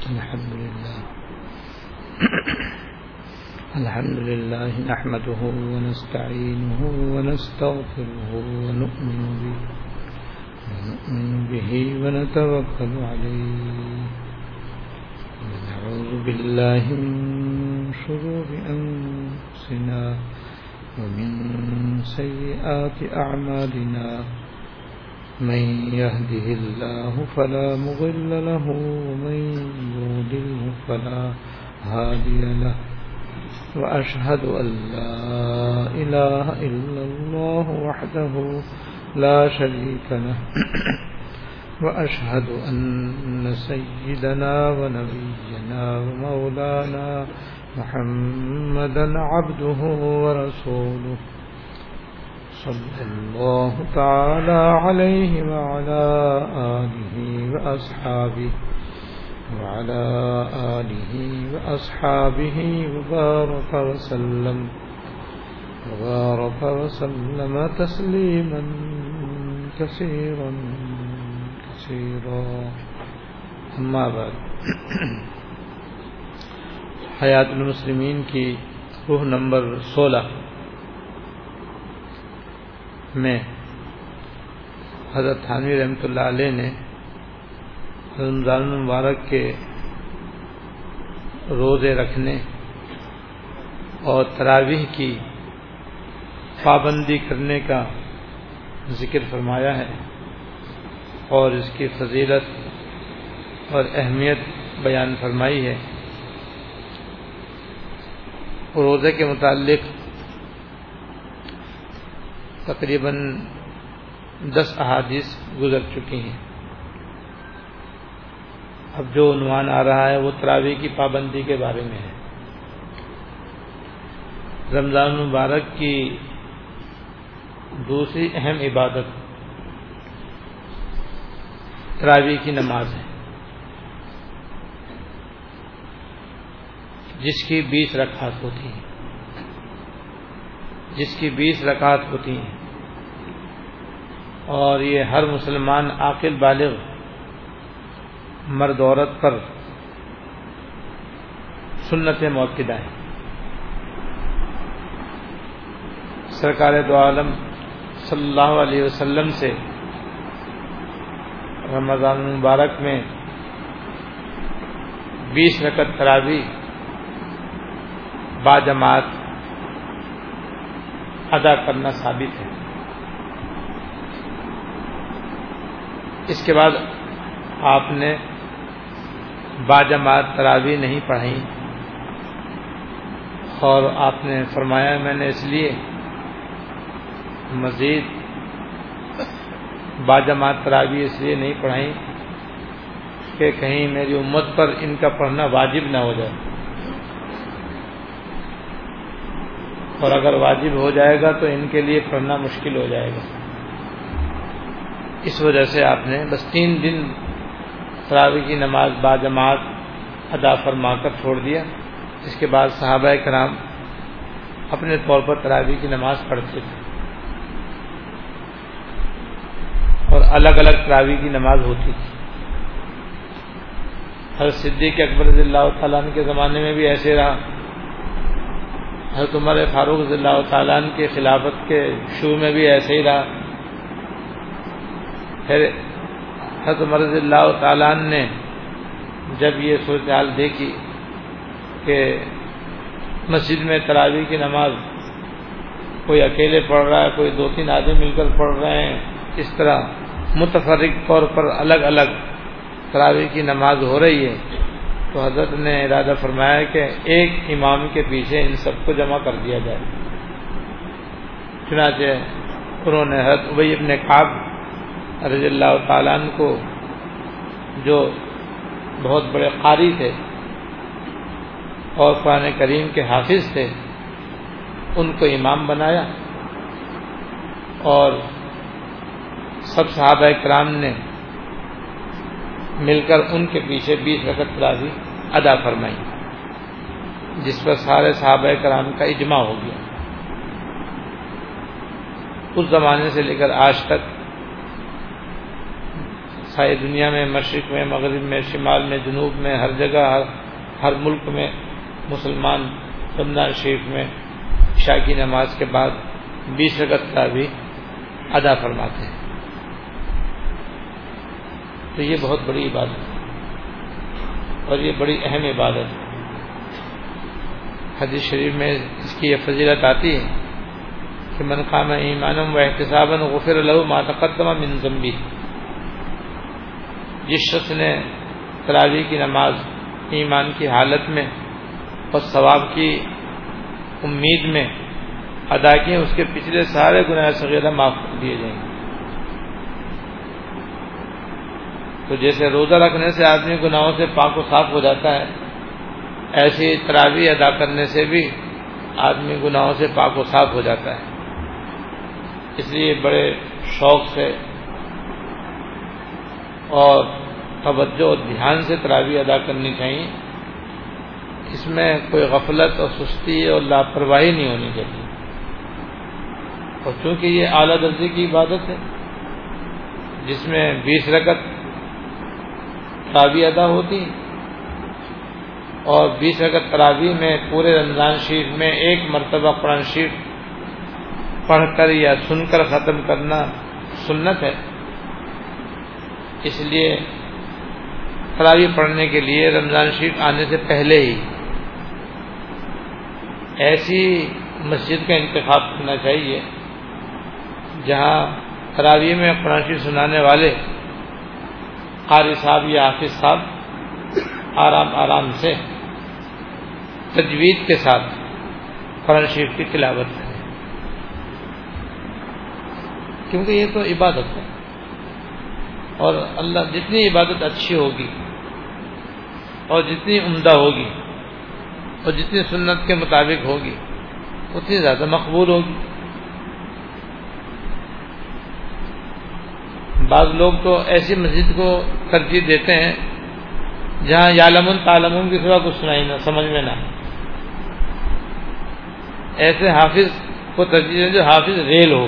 الحمد لله نحمده ونستعينه ونستغفره ونؤمن به ونتوكل عليه ونعوذ بالله من شرور أنفسنا ومن سيئات أعمالنا من يهده الله فلا مضل له ومن يضلله فلا هادي له وأشهد أن لا إله إلا الله وحده لا شريك له وأشهد أن سيدنا ونبينا ومولانا محمدا عبده ورسوله صلى الله تعالى عليه وعلى آله وأصحابه وبارك وسلم تسليما كثيرا أما بعد حیات المسلمین کی روح نمبر 16 میں حضرت تھانوی رحمۃ اللہ علیہ نے رمضان المبارک کے روزے رکھنے اور تراویح کی پابندی کرنے کا ذکر فرمایا ہے اور اس کی فضیلت اور اہمیت بیان فرمائی ہے۔ روزے کے متعلق تقریباً 10 احادیث گزر چکی ہیں۔ اب جو عنوان آ رہا ہے وہ تراویح کی پابندی کے بارے میں ہے۔ رمضان المبارک کی دوسری اہم عبادت تراویح کی نماز ہے، جس کی 20 رکعات ہوتی ہیں اور یہ ہر مسلمان عاقل بالغ مرد عورت پر سنت مؤکدہ ہے۔ سرکار دو عالم صلی اللہ علیہ وسلم سے رمضان المبارک میں 20 رکعت تراویح باجماعت ادا کرنا ثابت ہے۔ اس کے بعد آپ نے باجماعت تراویح نہیں پڑھیں اور آپ نے فرمایا میں نے اس لیے مزید باجماعت تراویح اس لیے نہیں پڑھیں کہ کہیں میری امت پر ان کا پڑھنا واجب نہ ہو جائے، اور اگر واجب ہو جائے گا تو ان کے لیے پڑھنا مشکل ہو جائے گا۔ اس وجہ سے آپ نے بس 3 دن تراویح کی نماز باجماعت ادا فرما کر چھوڑ دیا۔ اس کے بعد صحابہ کرام اپنے طور پر تراویح کی نماز پڑھتے تھے اور الگ الگ تراویح کی نماز ہوتی تھی۔ حضرت صدیق اکبر رضی اللہ تعالیٰ عنہ کے زمانے میں بھی ایسے رہا، حضرت عمر فاروق رضی اللہ تعالیٰ عنہ کے خلافت کے شروع میں بھی ایسے ہی رہا۔ پھر حضرت عمر رضی اللہ تعالیٰ عنہ نے جب یہ صورتحال دیکھی کہ مسجد میں تراویح کی نماز کوئی اکیلے پڑھ رہا ہے، کوئی 2-3 آدمی مل کر پڑھ رہے ہیں، اس طرح متفرق طور پر الگ الگ تراویح کی نماز ہو رہی ہے، تو حضرت نے ارادہ فرمایا کہ ایک امام کے پیچھے ان سب کو جمع کر دیا جائے۔ چنانچہ انہوں نے حضرت ابی بن کعب رضی اللہ تعالیٰ عنہ کو، جو بہت بڑے قاری تھے اور قرآن کریم کے حافظ تھے، ان کو امام بنایا اور سب صحابہ کرام نے مل کر ان کے پیچھے 20 رکعت تراویح ادا فرمائی، جس پر سارے صحابہ کرام کا اجماع ہو گیا۔ اس زمانے سے لے کر آج تک ساری دنیا میں، مشرق میں، مغرب میں، شمال میں، جنوب میں، ہر جگہ، ہر ملک میں مسلمان رمضان شریف میں عشاء کی نماز کے بعد 20 رکعت تراویح ادا فرماتے ہیں. تو یہ بہت بڑی عبادت ہے اور یہ بڑی اہم عبادت ہے. حدیث شریف میں اس کی یہ فضیلت آتی ہے کہ من قام ایمانا و احتسابا غفر له ما تقدم من ذنبه. جس شخص نے تراویح کی نماز ایمان کی حالت میں اور ثواب کی امید میں ادا کیے، اس کے پچھلے سارے گناہ صغیرہ معاف کر دیے جائیں گے. تو جیسے روزہ رکھنے سے آدمی گناہوں سے پاک و صاف ہو جاتا ہے، ایسے ہی تراویح ادا کرنے سے بھی آدمی گناہوں سے پاک و صاف ہو جاتا ہے. اس لیے بڑے شوق سے اور توجہ اور دھیان سے تراویح ادا کرنی چاہیے. اس میں کوئی غفلت اور سستی اور لاپرواہی نہیں ہونی چاہیے. اور چونکہ یہ اعلیٰ درجے کی عبادت ہے جس میں 20 رکعت تراویح ادا ہوتی اور 20 رکعت تراویح میں پورے رمضان شریف میں ایک مرتبہ قرآن شریف پڑھ کر یا سن کر ختم کرنا سنت ہے. اس لیے تراویح پڑھنے کے لیے رمضان شریف آنے سے پہلے ہی ایسی مسجد کا انتخاب کرنا چاہیے جہاں تراویح میں قرآن شریف سنانے والے قاری صاحب یا حافظ صاحب آرام آرام سے تجوید کے ساتھ قرآن شریف کی تلاوت کریں، کیونکہ یہ تو عبادت ہے. اور اللہ جتنی عبادت اچھی ہوگی اور جتنی عمدہ ہوگی اور جتنی سنت کے مطابق ہوگی اتنی زیادہ مقبول ہوگی. بعض لوگ تو ایسی مسجد کو ترجیح دیتے ہیں جہاں یعلمون تعلمون کی سوا کچھ سنائی نہ سمجھ میں نہ. ایسے حافظ کو ترجیح دیں جو حافظ ریل ہو،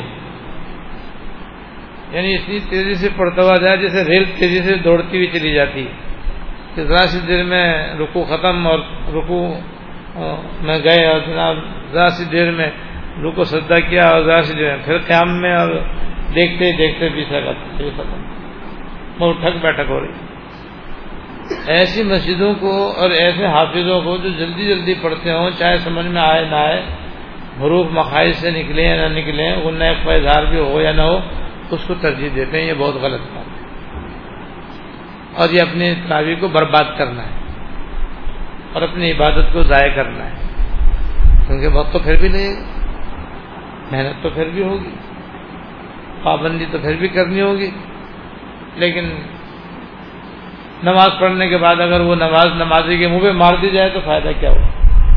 یعنی اتنی تیزی سے پڑھتا ہوا جائے جیسے ریل تیزی سے دوڑتی ہوئی چلی جاتی کہ ذرا سی دیر میں رکوع ختم اور رکوع میں گئے اور جناب ذرا سی دیر میں رکوع سجدہ کیا اور ذرا سی دیر میں پھر قیام میں اور دیکھتے دیکھتے 20 رکعت ختم، بہت ٹھک بیٹھک ہو رہی. ایسی مسجدوں کو اور ایسے حافظوں کو جو جلدی جلدی پڑھتے ہوں، چاہے سمجھ میں آئے نہ آئے، حروف مخارج سے نکلیں یا نہ نکلیں، غنہ اخفا اظہار بھی ہو یا نہ ہو، اس کو ترجیح دیتے ہیں. یہ بہت غلط بات ہے اور یہ اپنی تراویح کو برباد کرنا ہے اور اپنی عبادت کو ضائع کرنا ہے. کیونکہ وقت تو پھر بھی لگے گا، محنت تو پھر بھی ہوگی، پابندی تو پھر بھی کرنی ہوگی، لیکن نماز پڑھنے کے بعد اگر وہ نمازی کے منہ پہ مار دی جائے تو فائدہ کیا ہو.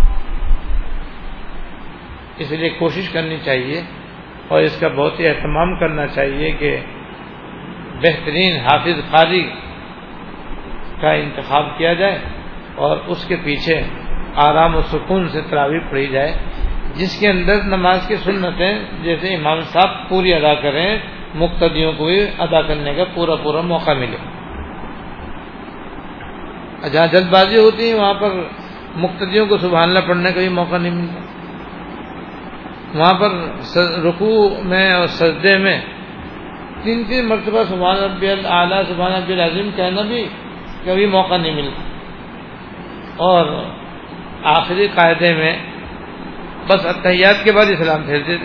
اس لیے کوشش کرنی چاہیے اور اس کا بہت ہی اہتمام کرنا چاہیے کہ بہترین حافظ قاری کا انتخاب کیا جائے اور اس کے پیچھے آرام و سکون سے تراویح پڑھی جائے، جس کے اندر نماز کی سنتیں جیسے امام صاحب پوری ادا کریں، مقتدیوں کو بھی ادا کرنے کا پورا موقع ملے. جہاں جلد بازی ہوتی ہے وہاں پر مقتدیوں کو سبحان اللہ پڑھنے کا بھی موقع نہیں ملتا. وہاں پر رکوع میں اور سجدے میں 3 مرتبہ سبحان ربی الاعلیٰ سبحان ربی العظیم کہنا بھی کبھی موقع نہیں ملتا. اور آخری قاعدے میں بس اتحیات کے بعد اسلام پھیر دیتے.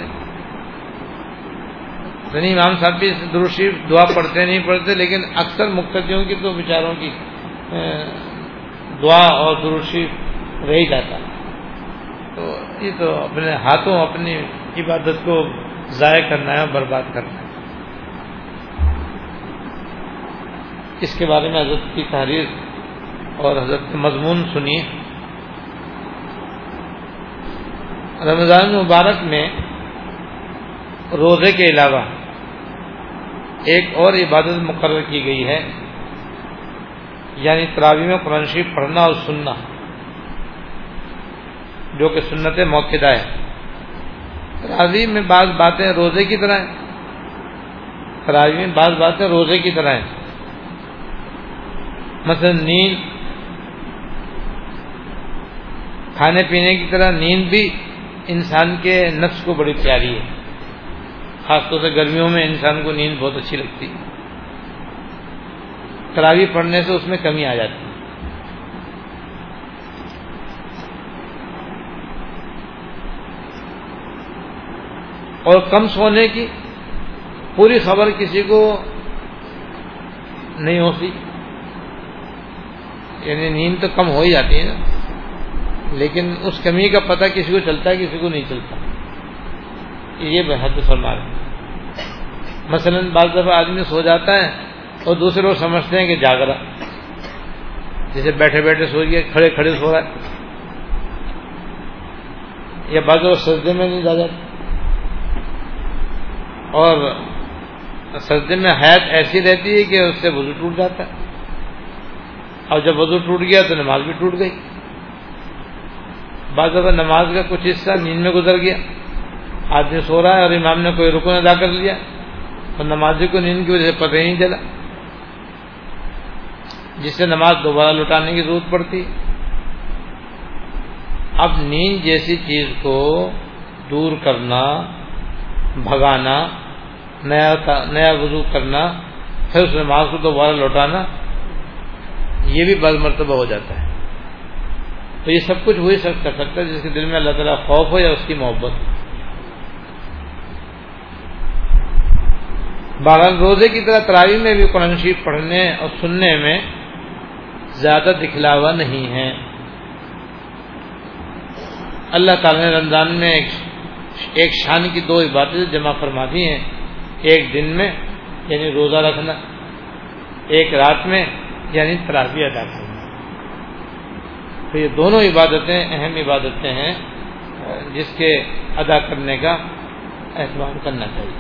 یعنی امام صاحب بھی درود شریف دعا پڑھتے نہیں پڑھتے، لیکن اکثر مقتدیوں کی تو بیچاروں کی دعا اور درود شریف رہ ہی جاتا. تو یہ تو اپنے ہاتھوں اپنی عبادت کو ضائع کرنا ہے اور برباد کرنا ہے. اس کے بارے میں حضرت کی تحریر اور حضرت کا مضمون سنیے. رمضان مبارک میں روزے کے علاوہ ایک اور عبادت مقرر کی گئی ہے، یعنی تراویح میں قرآن شریف پڑھنا اور سننا، جو کہ سنت موقدہ ہے. تراویح میں بعض باتیں روزے کی طرح ہیں، تراویح میں بعض باتیں روزے کی طرح ہیں، مثلا نیند، کھانے پینے کی طرح نیند بھی انسان کے نفس کو بڑی پیاری ہے، خاص طور سے گرمیوں میں انسان کو نیند بہت اچھی لگتی ہے، تراویح پڑھنے سے اس میں کمی آ جاتی ہے۔ اور کم سونے کی پوری خبر کسی کو نہیں ہوتی، یعنی نیند تو کم ہو ہی جاتی ہے نا، لیکن اس کمی کا پتہ کسی کو چلتا ہے کسی کو نہیں چلتا، یہ بحث فرما رہے ہیں۔ مثلا بعض دفعہ آدمی سو جاتا ہے اور دوسرے لوگ سمجھتے ہیں کہ جاگ رہا، جیسے بیٹھے بیٹھے سو گیا، کھڑے کھڑے سو رہا ہے، یا بعض لوگ سجدے میں نہیں جا جاتے، اور سجدے میں حیات ایسی رہتی ہے کہ اس سے وضو ٹوٹ جاتا ہے، اور جب وضو ٹوٹ گیا تو نماز بھی ٹوٹ گئی۔ بعض دفعہ نماز کا کچھ حصہ نیند میں گزر گیا، آدمی سو رہا ہے اور امام نے کوئی رکن ادا کر لیا اور نمازی کو نیند کی وجہ سے پتہ ہی نہیں چلا، جس سے نماز دوبارہ لوٹانے کی ضرورت پڑتی۔ اب نیند جیسی چیز کو دور کرنا، بھگانا، نیا وضو کرنا، پھر اس نماز کو دوبارہ لوٹانا، یہ بھی بعض مرتبہ ہو جاتا ہے۔ تو یہ سب کچھ وہی کر سکتا ہے جس کے دل میں اللہ تعالیٰ خوف ہو یا اس کی محبت ہو۔ بہرحال روزے کی طرح تراویح میں بھی قرآن شریف پڑھنے اور سننے میں زیادہ دکھلاوا نہیں ہے۔ اللہ تعالیٰ نے رمضان میں ایک شان کی دو عبادتیں جمع فرما دی ہیں، ایک دن میں یعنی روزہ رکھنا، ایک رات میں یعنی تراویح ادا کرنا۔ تو یہ دونوں عبادتیں اہم عبادتیں ہیں جس کے ادا کرنے کا اہتمام کرنا چاہیے۔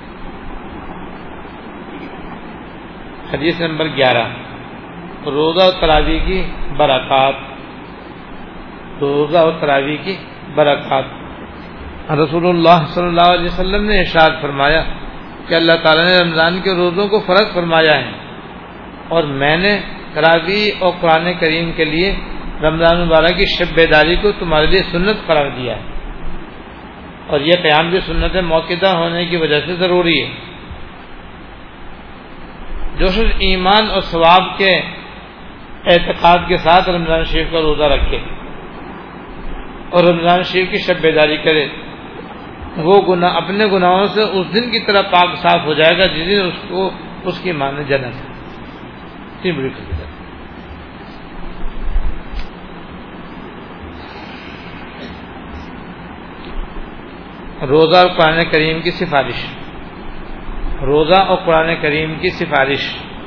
حدیث نمبر 11، روزہ اور تراویح کی برکات۔ روزہ اور تراویح کی برکات۔ رسول اللہ صلی اللہ علیہ وسلم نے ارشاد فرمایا کہ اللہ تعالیٰ نے رمضان کے روزوں کو فرض فرمایا ہے، اور میں نے تراویح اور قرآن کریم کے لیے رمضان مبارک کی شب بیداری کو تمہارے لیے سنت قرار دیا ہے، اور یہ قیام بھی سنت موقدہ ہونے کی وجہ سے ضروری ہے۔ جو شخص ایمان اور ثواب کے اعتقاد کے ساتھ رمضان شریف کا روزہ رکھے اور رمضان شریف کی شب بیداری کرے، وہ گناہ اپنے گناہوں سے اس دن کی طرح پاک صاف ہو جائے گا جس دن اس کو اس کی ماں نے جنت ہے۔ اتنی بڑی فضیلت۔ روزہ اور قرآن کریم کی سفارش۔ روزہ اور قرآن کریم کی سفارش۔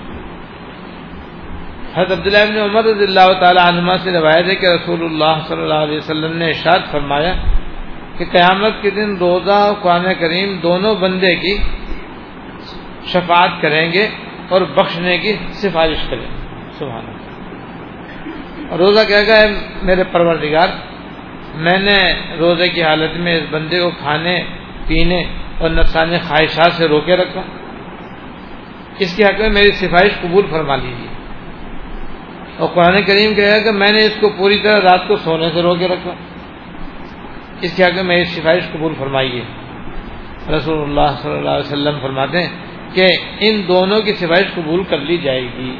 حضرت عبداللہ بن عمر رضی اللہ تعالی عنہما سے روایت ہے کہ رسول اللہ صلی اللہ علیہ وسلم نے ارشاد فرمایا کہ قیامت کے دن روزہ اور قرآن کریم دونوں بندے کی شفاعت کریں گے اور بخشنے کی سفارش کریں گے۔ سبحان اللہ۔ روزہ کہے گا، میرے پروردگار، میں نے روزے کی حالت میں اس بندے کو کھانے پینے اور نفسانی خواہشات سے روکے رکھا، اس کے حق میں میری سفارش قبول فرما لیجیے۔ اور قرآن کریم کہے گا کہ میں نے اس کو پوری طرح رات کو سونے سے روکے رکھا، اس کے حق میں میری سفارش قبول فرمائیے۔ رسول اللہ صلی اللہ علیہ وسلم فرماتے ہیں کہ ان دونوں کی سفارش قبول کر لی جائے گی،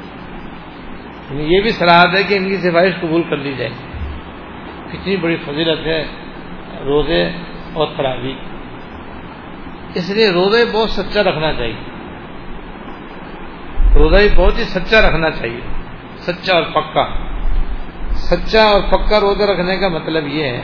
یہ بھی صلاحت ہے کہ ان کی سفارش قبول کر لی جائے گی۔ کتنی بڑی فضیلت ہے روزے اور تراویح، اس لیے روزے بہت سچا رکھنا چاہیے، روزہ بہت ہی سچا رکھنا چاہیے، سچا اور پکا۔ سچا اور پکا روزہ رکھنے کا مطلب یہ ہے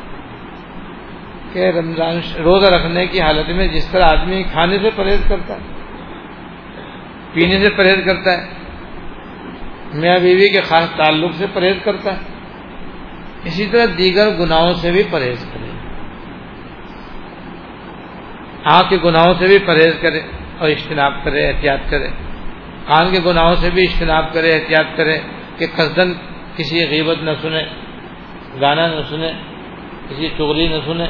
کہ رمضان روزہ رکھنے کی حالت میں جس طرح آدمی کھانے سے پرہیز کرتا ہے، پینے سے پرہیز کرتا ہے، میاں بیوی کے خاص تعلق سے پرہیز کرتا ہے، اسی طرح دیگر گناہوں سے بھی پرہیز کرے، آنکھ کے گناہوں سے بھی پرہیز کرے اور اجتناب کرے، احتیاط کرے، کان کے گناہوں سے بھی اجتناب کرے، احتیاط کرے کہ قصدن کسی غیبت نہ سنے، گانا نہ سنے، کسی چغلی نہ سنے،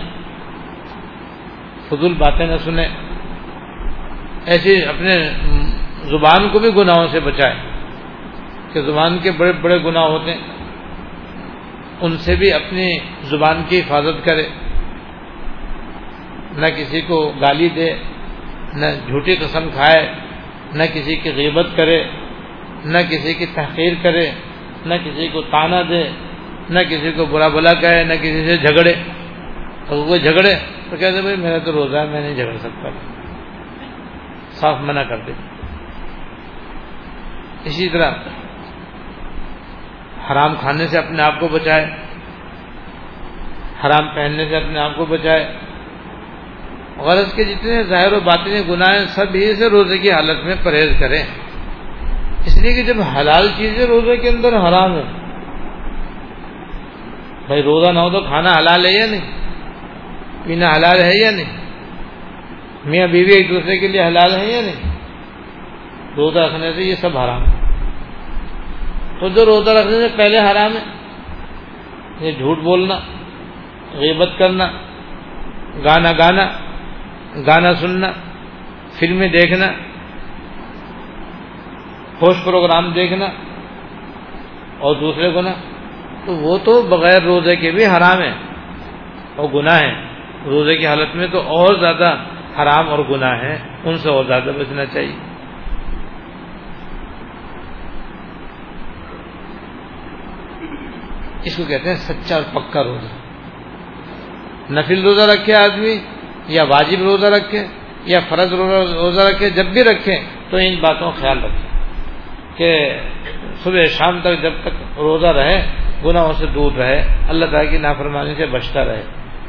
فضول باتیں نہ سنے، ایسی اپنے زبان کو بھی گناہوں سے بچائے کہ زبان کے بڑے بڑے گناہ ہوتے ہیں، ان سے بھی اپنی زبان کی حفاظت کرے، نہ کسی کو گالی دے، نہ جھوٹی قسم کھائے، نہ کسی کی غیبت کرے، نہ کسی کی تحقیر کرے، نہ کسی کو طعنہ دے، نہ کسی کو برا بھلا کہے، نہ کسی سے جھگڑے۔ اور وہ جھگڑے تو کہتے بھائی میرا تو روزہ ہے، میں نہیں جھگڑ سکتا، صاف منع کر دے۔ اسی طرح حرام کھانے سے اپنے آپ کو بچائے، حرام پہننے سے اپنے آپ کو بچائے۔ غرض کے جتنے ظاہر و باطنی گناہ ہیں سب ہی سے روزے کی حالت میں پرہیز کریں، اس لیے کہ جب حلال چیزیں روزے کے اندر حرام ہو، بھائی روزہ نہ ہو تو کھانا حلال ہے یا نہیں، پینا حلال ہے یا نہیں، میاں بیوی ایک دوسرے کے لیے حلال ہے یا نہیں، روزہ رکھنے سے یہ سب حرام ہے۔ تو جو روزہ رکھنے سے پہلے حرام ہے، یہ جھوٹ بولنا، غیبت کرنا، گانا گانا، گانا سننا، فلمیں دیکھنا، فحش پروگرام دیکھنا اور دوسرے گناہ، تو وہ تو بغیر روزے کے بھی حرام ہے اور گناہ ہیں، روزے کی حالت میں تو اور زیادہ حرام اور گناہ ہیں، ان سے اور زیادہ بچنا چاہیے۔ اس کو کہتے ہیں سچا اور پکا روزہ۔ نفل روزہ رکھے آدمی یا واجب روزہ رکھے یا فرض روزہ رکھے، جب بھی رکھے تو ان باتوں کا خیال رکھیں کہ صبح شام تک جب تک روزہ رہے گناہوں سے دور رہے، اللہ تعالیٰ کی نافرمانی سے بچتا رہے۔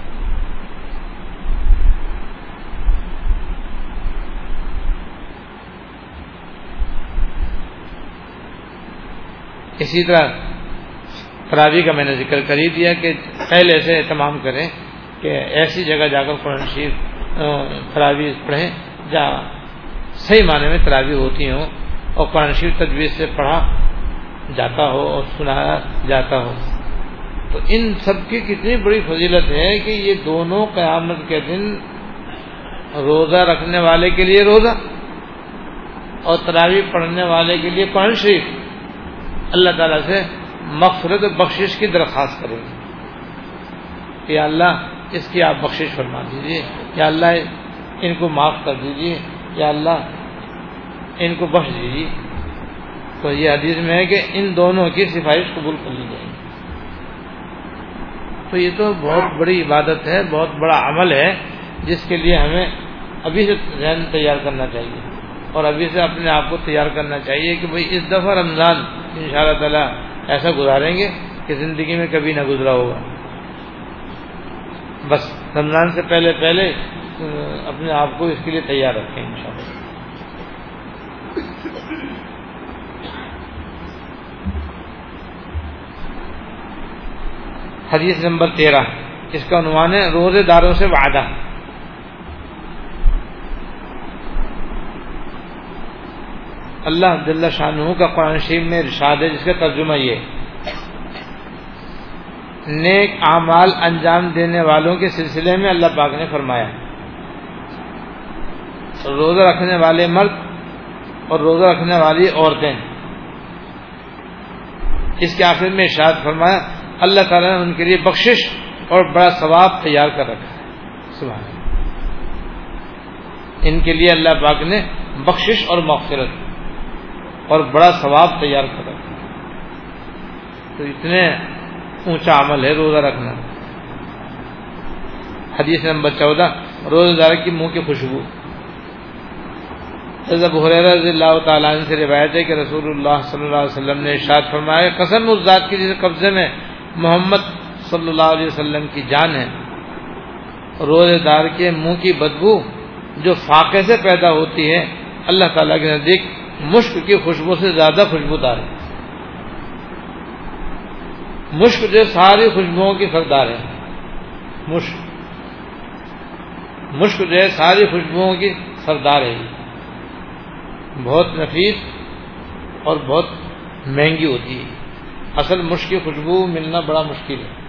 اسی طرح تراویح کا میں نے ذکر کر ہی دیا کہ پہلے سے اہتمام کریں کہ ایسی جگہ جا کر قرآن شریف تراویح پڑھیں جہاں صحیح معنی میں تراویح ہوتی ہوں اور قرآن شریف تجوید سے پڑھا جاتا ہو اور سنایا جاتا ہو۔ تو ان سب کی کتنی بڑی فضیلت ہے کہ یہ دونوں قیامت کے دن روزہ رکھنے والے کے لیے روزہ اور تراویح پڑھنے والے کے لیے قرآن شریف اللہ تعالیٰ سے مغفرت و بخشش کی درخواست کریں گے کہ یا اللہ اس کی آپ بخشش فرما دیجیے، یا اللہ ان کو معاف کر دیجیے، یا اللہ ان کو بخش دیجیے۔ تو یہ حدیث میں ہے کہ ان دونوں کی سفارش قبول کر لی جائے گی۔ تو یہ تو بہت بڑی عبادت ہے، بہت بڑا عمل ہے، جس کے لیے ہمیں ابھی سے ذہن تیار کرنا چاہیے اور ابھی سے اپنے آپ کو تیار کرنا چاہیے کہ بھئی اس دفعہ رمضان انشاءاللہ تعالی ایسا گزاریں گے کہ زندگی میں کبھی نہ گزرا ہوگا۔ بس رمضان سے پہلے پہلے اپنے آپ کو اس کے لیے تیار رکھیں انشاءاللہ۔ حدیث نمبر 13، اس کا عنوان ہے روزے داروں سے وعدہ۔ اللہ جل شانہ کا قرآن شریف میں ارشاد ہے جس کا ترجمہ یہ ہے، نیک اعمال انجام دینے والوں کے سلسلے میں اللہ پاک نے فرمایا روزہ رکھنے والے مرد اور روزہ رکھنے والی عورتیں، اس کے آخر میں ارشاد فرمایا اللہ تعالیٰ نے ان کے لیے بخشش اور بڑا ثواب تیار کر رکھا ہے۔ سبحان اللہ، ان کے لیے اللہ پاک نے بخشش اور مغفرت اور بڑا ثواب تیار کر رکھا ہے۔ تو اتنے اونچا عمل ہے روزہ رکھنا۔ حدیث نمبر 14، روزہ دار کی منہ کی خوشبو۔ حضرت ابو ہریرہ رضی اللہ تعالیٰ عنہ سے روایت ہے کہ رسول اللہ صلی اللہ علیہ وسلم نے ارشاد فرمایا قسم اس ذات کی جس قبضے میں محمد صلی اللہ علیہ وسلم کی جان ہے، روزہ دار کے منہ کی بدبو جو فاقے سے پیدا ہوتی ہے اللہ تعالیٰ کے نزدیک مشک کی خوشبو سے زیادہ خوشبودار ہے۔ مشک جو ساری خوشبوؤں کی سردار ہے، مشک جو ہے ساری خوشبوؤں کی سردار ہے، بہت نفیس اور بہت مہنگی ہوتی ہے۔ اصل مشک کی خوشبو ملنا بڑا مشکل ہے،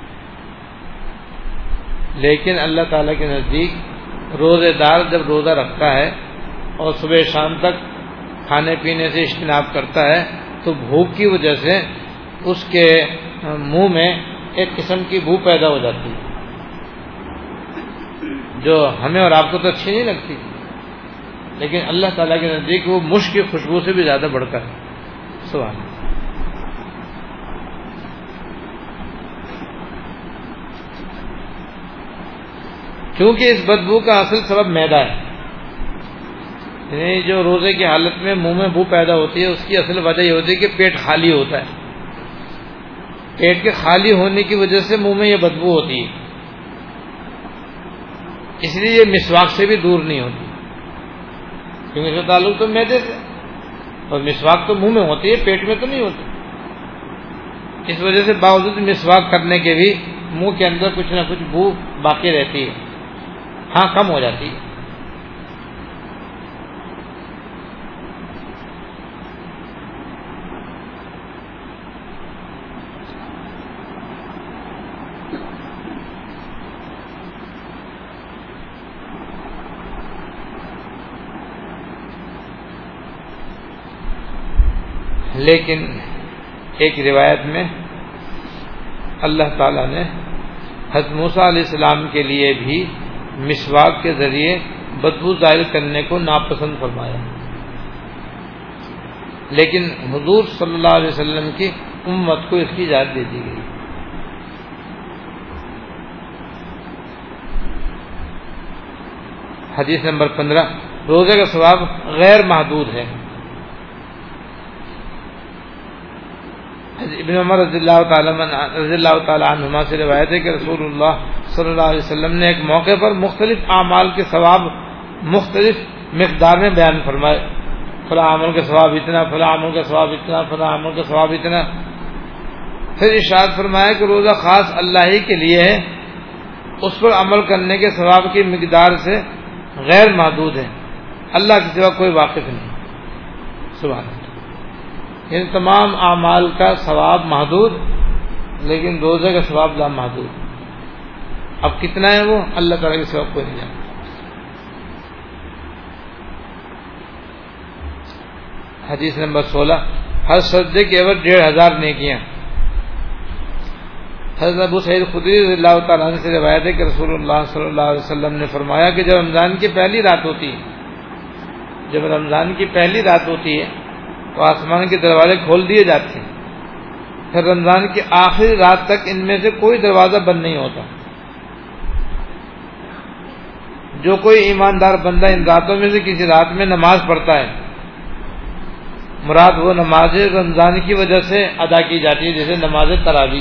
لیکن اللہ تعالیٰ کے نزدیک روزے دار جب روزہ رکھتا ہے اور صبح شام تک کھانے پینے سے اجتناب کرتا ہے تو تو بھوک کی وجہ سے اس کے منہ میں ایک قسم کی بو پیدا ہو جاتی ہے جو ہمیں اور آپ کو تو اچھی نہیں لگتی، لیکن اللہ تعالیٰ کے نزدیک وہ مشک کی خوشبو سے بھی زیادہ بڑھ کر ہے۔ سبحان اللہ۔ کیونکہ اس بدبو کا اصل سبب معدہ ہے، یعنی جو روزے کی حالت میں منہ میں بو پیدا ہوتی ہے اس کی اصل وجہ یہ ہوتی ہے کہ پیٹ خالی ہوتا ہے، پیٹ کے خالی ہونے کی وجہ سے منہ میں یہ بدبو ہوتی ہے، اس لیے یہ مسواک سے بھی دور نہیں ہوتی، کیونکہ اس کا تعلق تو معدے سے، اور مسواک تو منہ میں ہوتی ہے، پیٹ میں تو نہیں ہوتی۔ اس وجہ سے باوجود مسواک کرنے کے بھی منہ کے اندر کچھ نہ کچھ بو باقی رہتی ہے، ہاں کم ہو جاتی ہے۔ لیکن ایک روایت میں اللہ تعالیٰ نے حضرت موسیٰ علیہ السلام کے لیے بھی مسواک کے ذریعے بدبو ظاہر کرنے کو ناپسند فرمایا، لیکن حضور صلی اللہ علیہ وسلم کی امت کو اس کی اجازت دے دی گئی۔ حدیث نمبر 15، روزے کا ثواب غیر محدود ہے۔ ابن عمر رضی اللہ تعالی عنہما سے روایت ہے کہ رسول اللہ صلی اللہ علیہ وسلم نے ایک موقع پر مختلف اعمال کے ثواب مختلف مقدار میں بیان فرمائے، فلاں عمل کا ثواب اتنا، فلاں عمل کا ثواب اتنا، فلاں عمل کا ثواب اتنا۔ پھر ارشاد فرمایا کہ روزہ خاص اللہ ہی کے لیے ہے، اس پر عمل کرنے کے ثواب کی مقدار سے غیر محدود ہے، اللہ کے سوا کوئی واقف نہیں۔ سبحان اللہ۔ یعنی تمام اعمال کا ثواب محدود، لیکن روزے کا ثواب لا محدود۔ اب کتنا ہے وہ اللہ تعالیٰ کے سوا کوئی نہیں جانتا۔ حدیث نمبر 16، ہر سجدے کے عوض 1500 نیکیاں۔ حضرت ابو سعید خدری رضی اللہ تعالیٰ عنہ سے روایت ہے کہ رسول اللہ صلی اللہ علیہ وسلم نے فرمایا کہ جب رمضان کی پہلی رات ہوتی ہے، جب رمضان کی پہلی رات ہوتی ہے تو آسمان کے دروازے کھول دیے جاتے ہیں، پھر رمضان کی آخری رات تک ان میں سے کوئی دروازہ بند نہیں ہوتا۔ جو کوئی ایماندار بندہ ان راتوں میں سے کسی رات میں نماز پڑھتا ہے، مراد وہ نماز رمضان کی وجہ سے ادا کی جاتی ہے جیسے نماز تراویح،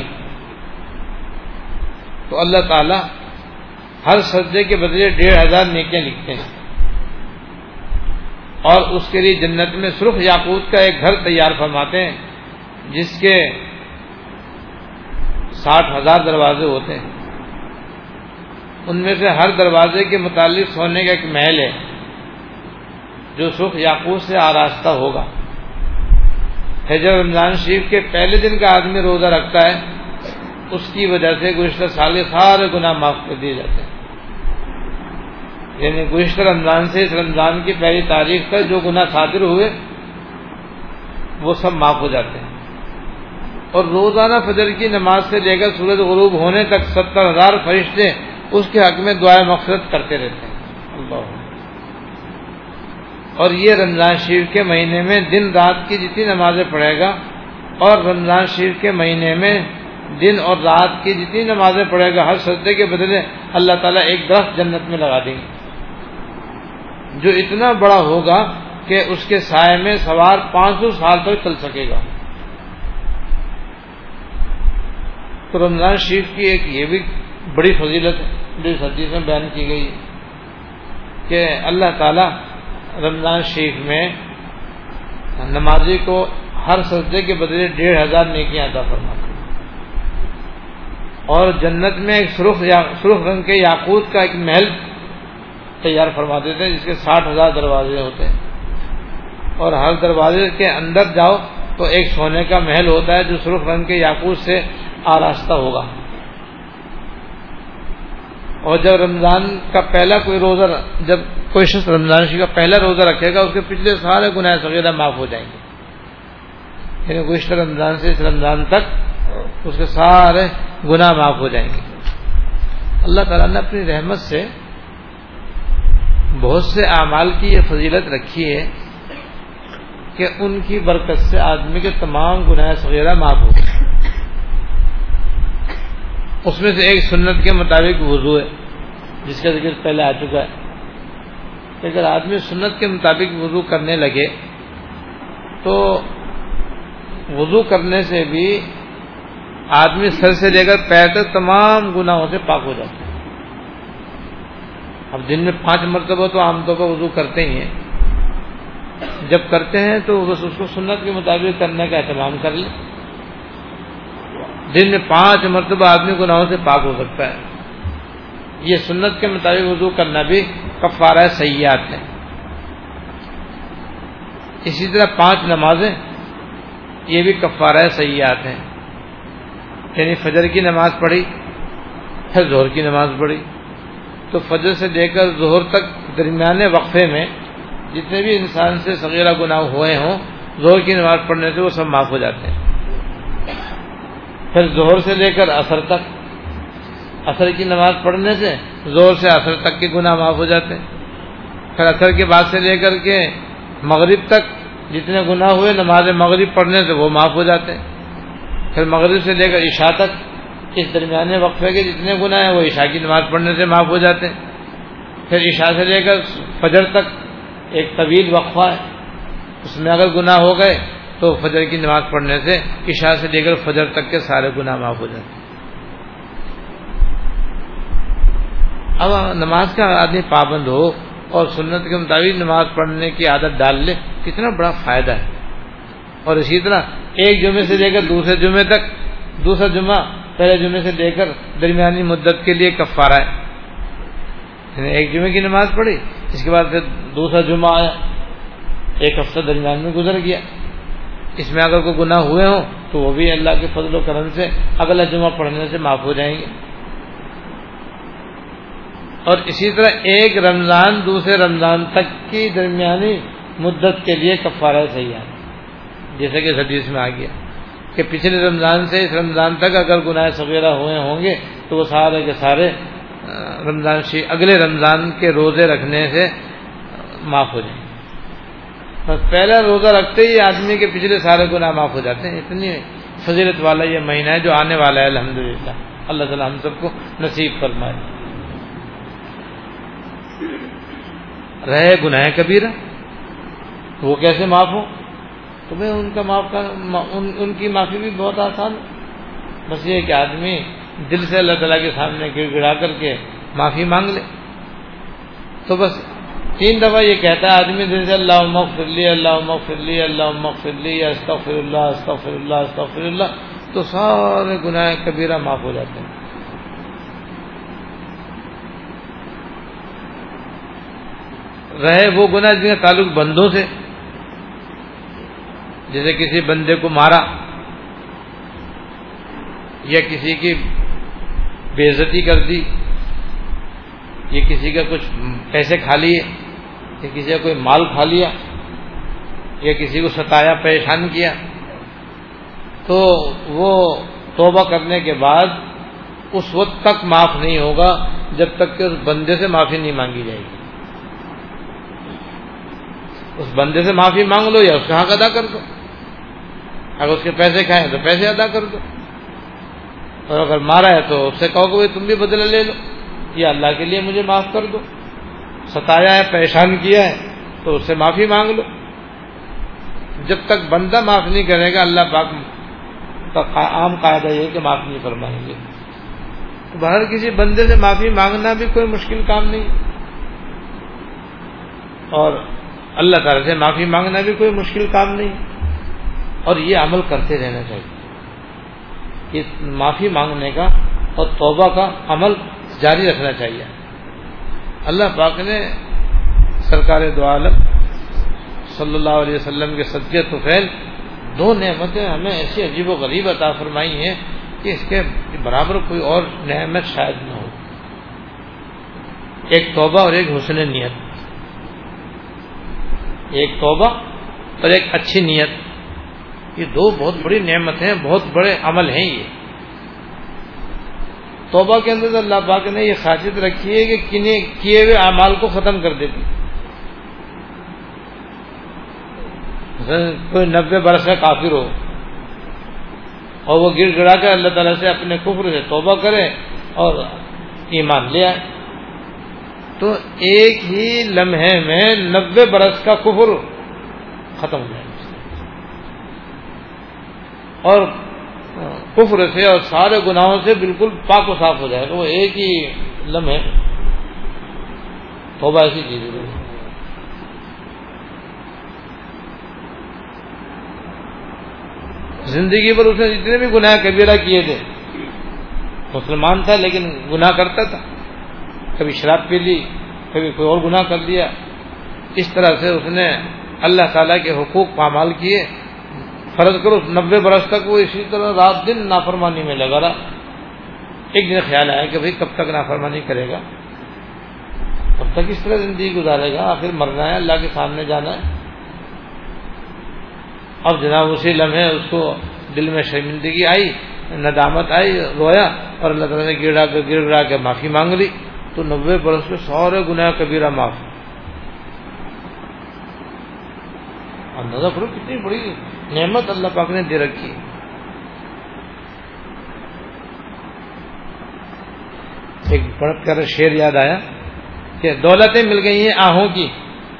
تو اللہ تعالیٰ ہر سجدے کے بدلے 1500 نیکیاں لکھتے ہیں، اور اس کے لیے جنت میں سرخ یاقوت کا ایک گھر تیار فرماتے ہیں جس کے 60,000 دروازے ہوتے ہیں، ان میں سے ہر دروازے کے متعلق سونے کا ایک محل ہے جو سرخ یاقوت سے آراستہ ہوگا۔ جب رمضان شریف کے پہلے دن کا آدمی روزہ رکھتا ہے، اس کی وجہ سے گزشتہ سال کے سارے گناہ معاف کر دیے جاتے ہیں، یعنی گزشتہ رمضان سے اس رمضان کی پہلی تاریخ تک جو گناہ صادر ہوئے وہ سب معاف ہو جاتے ہیں۔ اور روزانہ فجر کی نماز سے لے کر سورج غروب ہونے تک 70,000 فرشتے اس کے حق میں دعائے مغفرت کرتے رہتے ہیں۔ اللہ۔ اور یہ رمضان شریف کے مہینے میں دن رات کی جتنی نمازیں پڑھے گا، اور رمضان شریف کے مہینے میں دن اور رات کی جتنی نمازیں پڑھے گا، ہر سجدے کے بدلے اللہ تعالیٰ ایک درخت جنت میں لگا دیں گے جو اتنا بڑا ہوگا کہ اس کے سائے میں سوار 500 سال تک چل سکے گا۔ تو رمضان شریف کی ایک یہ بھی بڑی فضیلت ہے جو اس حدیث میں بیان کی گئی ہے کہ اللہ تعالیٰ رمضان شریف میں نمازی کو ہر سجدے کے بدلے 1500 نیکیاں عطا فرماتے ہیں، اور جنت میں ایک سرخ رنگ کے یاقوت کا ایک محل تیار فرما دیتے ہیں جس کے 60,000 دروازے ہوتے ہیں، اور ہر دروازے کے اندر جاؤ تو ایک سونے کا محل ہوتا ہے جو سرخ رنگ کے یاقوت سے آراستہ ہوگا۔ اور جب رمضان کا پہلا کوئی روزہ، جب کوئی شخص رمضان شریف کا پہلا روزہ رکھے گا، اس کے پچھلے سارے گناہ صغیرہ معاف ہو جائیں گے، یعنی گزشتہ رمضان سے اس رمضان تک اس کے سارے گناہ معاف ہو جائیں گے۔ اللہ تعالیٰ نے اپنی رحمت سے بہت سے اعمال کی یہ فضیلت رکھی ہے کہ ان کی برکت سے آدمی کے تمام گناہ صغیرہ معاف ہو گئے۔ اس میں سے ایک سنت کے مطابق وضو ہے، جس کا ذکر پہلے آ چکا ہے کہ اگر آدمی سنت کے مطابق وضو کرنے لگے تو وضو کرنے سے بھی آدمی سر سے لے کر پیر تک تمام گناہوں سے پاک ہو جاتا ہے۔ اب دن میں 5 مرتبہ تو عام طور پر وضو کرتے ہی ہیں، جب کرتے ہیں تو بس اس کو سنت کے مطابق کرنے کا اہتمام کر لیں۔ دن میں 5 مرتبہ آدمی گناہوں سے پاک ہو سکتا ہے۔ یہ سنت کے مطابق وضو کرنا بھی کفارہ سیئات ہے۔ اسی طرح 5 نمازیں یہ بھی کفارہ سیئات ہیں، یعنی فجر کی نماز پڑھی، پھر ظہر کی نماز پڑھی، تو فجر سے لے کر ظہر تک درمیانے وقفے میں جتنے بھی انسان سے صغیرہ گناہ ہوئے ہوں، ظہر کی نماز پڑھنے سے وہ سب معاف ہو جاتے ہیں۔ پھر ظہر سے لے کر عصر تک، عصر کی نماز پڑھنے سے ظہر سے عصر تک کے گناہ معاف ہو جاتے ہیں۔ پھر عصر کے بعد سے لے کر کے مغرب تک جتنے گناہ ہوئے نماز مغرب پڑھنے سے وہ معاف ہو جاتے ہیں۔ پھر مغرب سے لے کر عشاء تک اس درمیانے وقفے کے جتنے گناہ ہیں وہ عشاء کی نماز پڑھنے سے معاف ہو جاتے ہیں۔ پھر عشاء سے لے کر فجر تک ایک طویل وقفہ ہے، اس میں اگر گناہ ہو گئے تو فجر کی نماز پڑھنے سے عشاء سے لے کر فجر تک کے سارے گناہ معاف ہو جاتے ہیں۔ اب نماز کا آدمی پابند ہو اور سنت کے مطابق نماز پڑھنے کی عادت ڈال لے، کتنا بڑا فائدہ ہے۔ اور اسی طرح ایک جمعے سے لے کر دوسرے جمعے تک، دوسرا جمعہ پہلے جمعے سے لے کر درمیانی مدت کے لیے کفارہ ہے۔ یعنی ایک جمعے کی نماز پڑھی، اس کے بعد پھر دوسرا جمعہ آیا، ایک ہفتہ درمیان میں گزر گیا، اس میں اگر کوئی گناہ ہوئے ہوں تو وہ بھی اللہ کے فضل و کرم سے اگلا جمعہ پڑھنے سے معاف ہو جائیں گے۔ اور اسی طرح ایک رمضان دوسرے رمضان تک کی درمیانی مدت کے لیے کفارہ سیئات، جیسے کہ حدیث میں آ گیا کہ پچھلے رمضان سے اس رمضان تک اگر گناہ صغیرہ ہوئے ہوں گے تو وہ سارے کے سارے رمضان اگلے رمضان کے روزے رکھنے سے معاف ہو جائیں گے۔ بس پہلا روزہ رکھتے ہی آدمی کے پچھلے سارے گناہ معاف ہو جاتے ہیں۔ اتنی فضیلت والا یہ مہینہ ہے جو آنے والا ہے، الحمدللہ۔ اللہ تعالی ہم سب کو نصیب فرمائے۔ رہے گناہ کبیرہ وہ کیسے معاف ہو؟ تو میں ان کا ان کی معافی بھی بہت آسان ہے، بس یہ کہ آدمی دل سے اللہ تعالیٰ کے سامنے گر گڑا کر کے معافی مانگ لے۔ تو بس 3 دفعہ یہ کہتا ہے آدمی دل سے، اللہم اغفر لی، اللہم اغفر لی، اللہم اغفر لی، استغفر اللہ استغفر اللہ استغفر اللہ، تو سارے گناہ کبیرہ معاف ہو جاتے ہیں۔ رہے وہ گناہ جن کا تعلق بندوں سے، جیسے کسی بندے کو مارا یا کسی کی بے عزتی کر دی، یا کسی کا کچھ پیسے کھا لیے، یا کسی کا کوئی مال کھا لیا، یا کسی کو ستایا پریشان کیا، تو وہ توبہ کرنے کے بعد اس وقت تک معاف نہیں ہوگا جب تک کہ اس بندے سے معافی نہیں مانگی جائے گی۔ اس بندے سے معافی مانگ لو یا اس کا حق ادا کر دو، اگر اس کے پیسے کھائیں تو پیسے ادا کر دو، اور اگر مارا ہے تو اس سے کہو کہ تم بھی بدلہ لے لو، یا اللہ کے لیے مجھے معاف کر دو، ستایا ہے پریشان کیا ہے تو اس سے معافی مانگ لو۔ جب تک بندہ معاف نہیں کرے گا اللہ پاک کا عام قاعدہ یہ کہ معاف نہیں فرمائیں گے۔ تو باہر کسی بندے سے معافی مانگنا بھی کوئی مشکل کام نہیں، اور اللہ تعالیٰ سے معافی مانگنا بھی کوئی مشکل کام نہیں، اور یہ عمل کرتے رہنا چاہیے کہ معافی مانگنے کا اور توبہ کا عمل جاری رکھنا چاہیے۔ اللہ پاک نے سرکار دو عالم صلی اللہ علیہ وسلم کے صدقے طفیل 2 نعمتیں ہمیں ایسی عجیب و غریب عطا فرمائی ہیں کہ اس کے برابر کوئی اور نعمت شاید نہ ہو۔ ایک توبہ اور ایک حسن نیت، ایک توبہ اور ایک اچھی نیت۔ یہ دو بہت بڑی نعمت ہیں، بہت بڑے عمل ہیں یہ. توبہ کے اندر اللہ پاک نے یہ خاصیت رکھی ہے کہ کیے ہوئے اعمال کو ختم کر دیتی. کوئی 90 برس کا کافر ہو اور وہ گر گڑا کر اللہ تعالیٰ سے اپنے کفر سے توبہ کرے اور ایمان لے آئے تو ایک ہی لمحے میں 90 برس کا کفر ختم ہو جائے اور کفر سے اور سارے گناہوں سے بالکل پاک و صاف ہو جائے گا. وہ ایک ہی لمحے. توبہ ایسی چیز ہے. زندگی پر اس نے جتنے بھی گناہ کبیرہ کیے تھے، مسلمان تھا لیکن گناہ کرتا تھا، کبھی شراب پی لی، کبھی کوئی اور گناہ کر لیا. اس طرح سے اس نے اللہ تعالیٰ کے حقوق پامال کیے. فرض کرو 90 برس تک وہ اسی طرح رات دن نافرمانی میں لگا رہا. ایک دن خیال آیا کہ بھئی کب تک نافرمانی کرے گا، کب تک اس طرح زندگی گزارے گا، آخر مرنا ہے، اللہ کے سامنے جانا ہے. اب جناب اسی لمحے اس کو دل میں شرمندگی آئی، ندامت آئی، رویا اور اللہ تعالیٰ نے گر گڑا کے معافی مانگ لی تو 90 برس میں سارے گناہ کبیرہ معاف. اندازہ کرو کتنی بڑی نعمت اللہ پاک نے دے رکھی. ایک بڑا پیارا شعر یاد آیا کہ دولتیں مل گئی ہیں آہوں کی،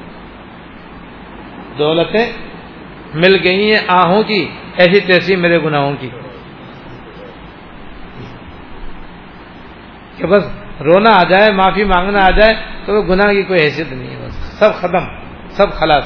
دولتیں مل گئی ہیں آہوں کی، ایسی تیسی میرے گناہوں کی. کہ بس رونا آ جائے، معافی مانگنا آ جائے تو وہ گناہ کی کوئی حیثیت نہیں ہے، بس سب ختم، سب خلاص.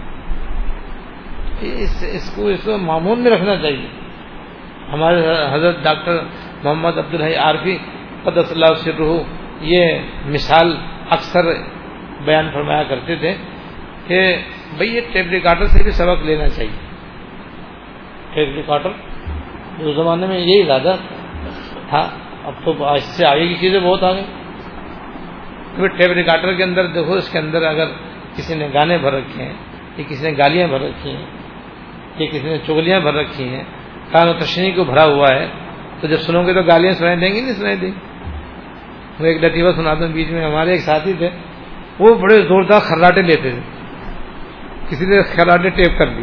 اس کو معمول میں رکھنا چاہیے. ہمارے حضرت ڈاکٹر محمد عبدالحی عارفی قدس اللہ سرہ یہ مثال اکثر بیان فرمایا کرتے تھے کہ بھئی یہ ٹیپ ریکارڈر سے بھی سبق لینا چاہیے. ٹیپ ریکارڈر اس زمانے میں یہی زیادہ تھا، اب تو اس سے آگے کی چیزیں بہت آ گئی. ٹیپ ریکارڈر کے اندر دیکھو، اس کے اندر اگر کسی نے گانے بھر رکھے ہیں، یا کسی نے گالیاں بھر رکھی ہیں، یا کسی نے چغلیاں بھر رکھی ہیں، کان و تشنیع کو بھرا ہوا ہے، تو جب سنو گے تو گالیاں سنائی دیں گی نہیں سنائی دیں گی. میں ایک لطیفہ سناتا ہوں. بیچ میں ہمارے ایک ساتھی تھے، وہ بڑے زوردار خراٹے لیتے تھے. کسی نے خراٹے ٹیپ کر دی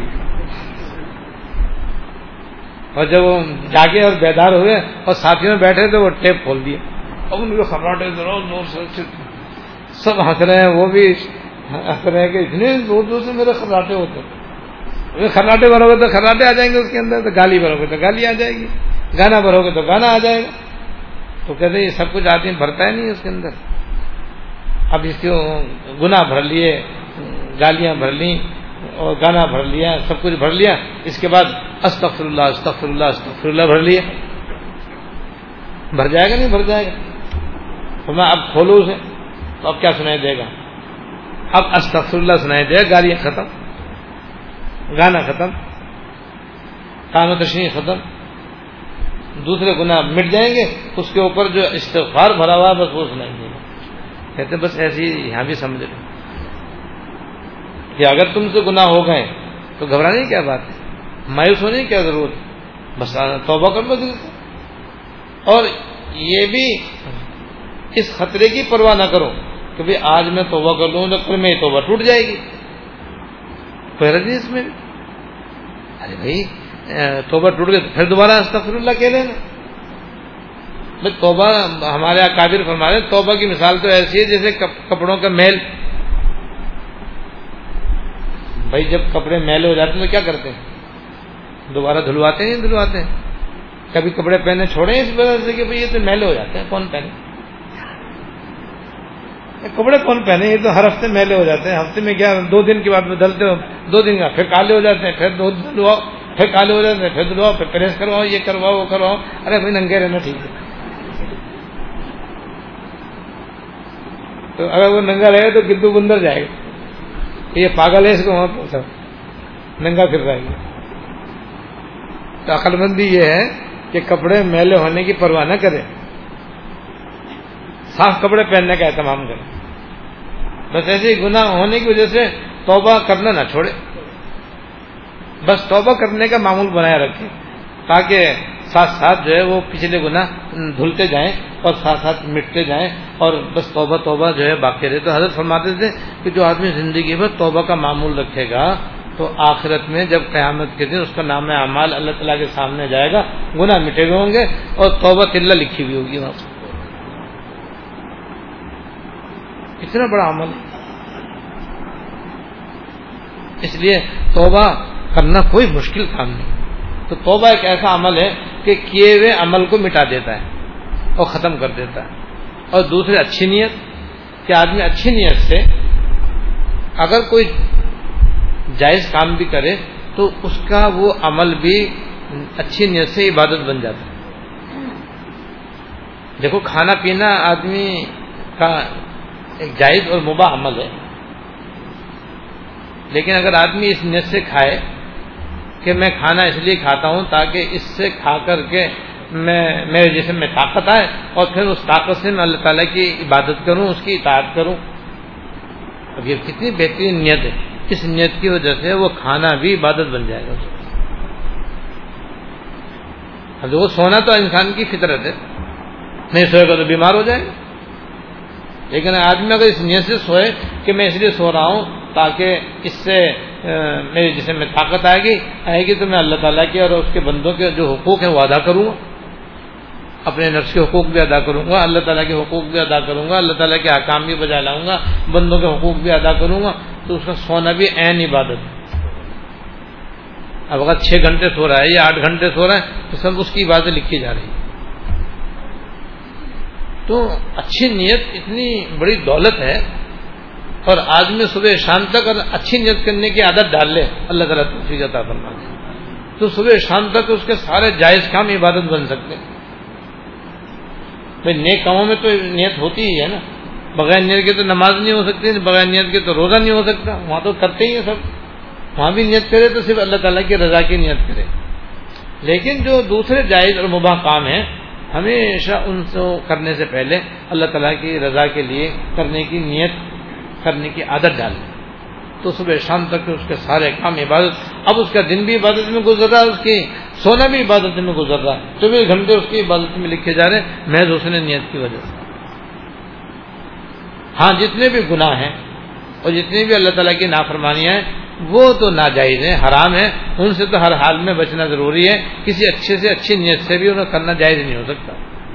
اور جب وہ جاگے اور بیدار ہوئے اور ساتھیوں میں بیٹھے تو وہ ٹیپ کھول دیے. اب ان کے خراٹے زور سے سب ہنس رہے ہیں، وہ بھی ہنس رہے ہیں کہ اتنے زور زور سے میرے خراٹے ہوتے ہیں. خراٹے بھرو گے تو خراٹے آ جائیں گے اس کے اندر، تو گالی بھرو گے تو گالی آ جائے گی، گانا بھرو گے تو گانا آ جائے گا. تو کہتے ہیں یہ سب کچھ آدمی بھرتا ہے نہیں اس کے اندر. اب اس کو گناہ بھر لیے، گالیاں بھر لیں اور گانا بھر لیا، سب کچھ بھر لیا، اس کے بعد استغفر اللہ استغفر اللہ استغفر اللہ بھر لیا. بھر جائے گا نہیں بھر جائے گا. تو میں اب کھولوں اسے تو اب کیا سنائی دے گا؟ اب استغفر اللہ سنائی دے گا، گالیاں ختم، گانا ختم، کان و تشنیع ختم، دوسرے گناہ مٹ جائیں گے. اس کے اوپر جو استغفار بھرا ہوا ہے بس وہ سنائیں گے. کہتے بس ایسی یہاں بھی سمجھ لو کہ اگر تم سے گناہ ہو گئے تو گھبرانے کی کیا بات ہے، مایوس ہونے کی کیا ضرورت ہے، بس توبہ کر لو دل سے. اور یہ بھی اس خطرے کی پرواہ نہ کرو کہ بھئی آج میں توبہ کر لوں تو کل میں توبہ ٹوٹ جائے گی. پہلے دن اس میں بھی ارے بھائی توبہ ٹوٹ گئی تو پھر دوبارہ استغفر اللہ کہہ لینا. توبہ ہمارے اکابر فرما رہے ہیں توبہ کی مثال تو ایسی ہے جیسے کپڑوں کا میل. بھائی جب کپڑے میلے ہو جاتے ہیں تو کیا کرتے ہیں؟ دوبارہ دھلواتے ہیں. دھلواتے ہیں. کبھی کپڑے پہنے چھوڑے اس وجہ سے کہ بھائی یہ تو میلے ہو جاتے ہیں. کون پہنے کپڑے؟ کون پہنے؟ یہ تو ہر ہفتے میلے ہو جاتے ہیں. ہفتے میں کیا 2 دن کے بعد بدلتے ہو، 2 دن کا پھر کالے ہو جاتے ہیں، پھر دھلواؤ، پھر کالے ہو جاتے ہیں، پھر دھلواؤ، پھر پریس کرواؤ، یہ کرواؤ وہ کرواؤ. ارے بھائی ننگے رہنا ٹھیک ہے. تو اگر وہ ننگا رہے تو گدو بندر جائے گا. یہ پاگل ہے، اس کو وہاں پہنچا ننگا پھر رہے گا. تو عقل مندی یہ ہے کہ کپڑے میلے ہونے کی پرواہ نہ کرے، صاف کپڑے پہننے کا اہتمام کرے. بس ایسے ہی گناہ ہونے کی وجہ سے توبہ کرنا نہ چھوڑے. بس توبہ کرنے کا معمول بنائے رکھے تاکہ ساتھ ساتھ جو ہے وہ پچھلے گناہ دھلتے جائیں اور ساتھ ساتھ مٹتے جائیں اور بس توبہ توبہ جو ہے باقی رہے. تو حضرت فرماتے تھے کہ جو آدمی زندگی میں توبہ کا معمول رکھے گا تو آخرت میں جب قیامت کے دن اس کا نام اعمال اللہ تعالیٰ کے سامنے جائے گا, گناہ مٹے ہوئے ہوں گے اور توبہ تلہ لکھی ہوئی ہوگی وہاں. اتنا بڑا عمل ہے. اس لیے توبہ کرنا کوئی مشکل کام نہیں. تو توبہ ایک ایسا عمل ہے کہ کیے ہوئے عمل کو مٹا دیتا ہے اور ختم کر دیتا ہے. اور دوسرے اچھی نیت, کہ آدمی اچھی نیت سے اگر کوئی جائز کام بھی کرے تو اس کا وہ عمل بھی اچھی نیت سے عبادت بن جاتا ہے. دیکھو کھانا پینا آدمی کا ایک جائز اور مباح عمل ہے, لیکن اگر آدمی اس نیت سے کھائے کہ میں کھانا اس لیے کھاتا ہوں تاکہ اس سے کھا کر کے میرے جسم میں طاقت آئے اور پھر اس طاقت سے میں اللہ تعالیٰ کی عبادت کروں, اس کی اطاعت کروں. اب یہ کتنی بہترین نیت ہے. اس نیت کی وجہ سے وہ کھانا بھی عبادت بن جائے گا. اب وہ سونا تو انسان کی فطرت ہے, نہیں سوئے گا تو بیمار ہو جائے گا. لیکن آدمی اگر اس نیت سے سوئے کہ میں اس لیے سو رہا ہوں تاکہ اس سے میرے جسم میں طاقت آئے گی تو میں اللہ تعالیٰ کے اور اس کے بندوں کے جو حقوق ہیں وہ ادا کروں گا, اپنے نفس کے حقوق بھی ادا کروں گا, اللہ تعالیٰ کے حقوق بھی ادا کروں گا, اللہ تعالیٰ کے احکام بھی بجا لاؤں گا, بندوں کے حقوق بھی ادا کروں گا. تو اس کا سونا بھی عین عبادت ہے. اب اگر 6 گھنٹے سو رہا ہے یا 8 گھنٹے سو رہا ہے تو سب اس کی عبادت لکھی جا رہی ہے. تو اچھی نیت اتنی بڑی دولت ہے, اور آدمی صبح شام تک اگر اچھی نیت کرنے کی عادت ڈال لے اللہ تعالیٰ توفیق عطا فرمائے تو صبح شام تک اس کے سارے جائز کام عبادت بن سکتے ہیں. بھائی نیک کاموں میں تو نیت ہوتی ہی ہے نا, بغیر نیت کے تو نماز نہیں ہو سکتی, بغیر نیت کے تو روزہ نہیں ہو سکتا. وہاں تو کرتے ہی ہیں سب, وہاں بھی نیت کرے تو صرف اللہ تعالیٰ کی رضا کی نیت کرے. لیکن جو دوسرے جائز اور مباح کام ہیں ہمیشہ ان کو کرنے سے پہلے اللہ تعالیٰ کی رضا کے لیے کرنے کی نیت کرنے کی عادت ڈال دیں تو صبح شام تک اس کے سارے کام عبادت. اب اس کا دن بھی عبادت میں گزر رہا ہے, اس کی سونا بھی عبادت میں گزر رہا ہے, 24 گھنٹے اس کی عبادت میں لکھے جا رہے ہیں محض اس نے نیت کی وجہ سے. ہاں جتنے بھی گناہ ہیں اور جتنی بھی اللہ تعالیٰ کی نافرمانیاں ہیں وہ تو ناجائز ہیں, حرام ہیں, ان سے تو ہر حال میں بچنا ضروری ہے. کسی اچھے سے اچھی نیت سے بھی انہیں کرنا جائز نہیں ہو سکتا.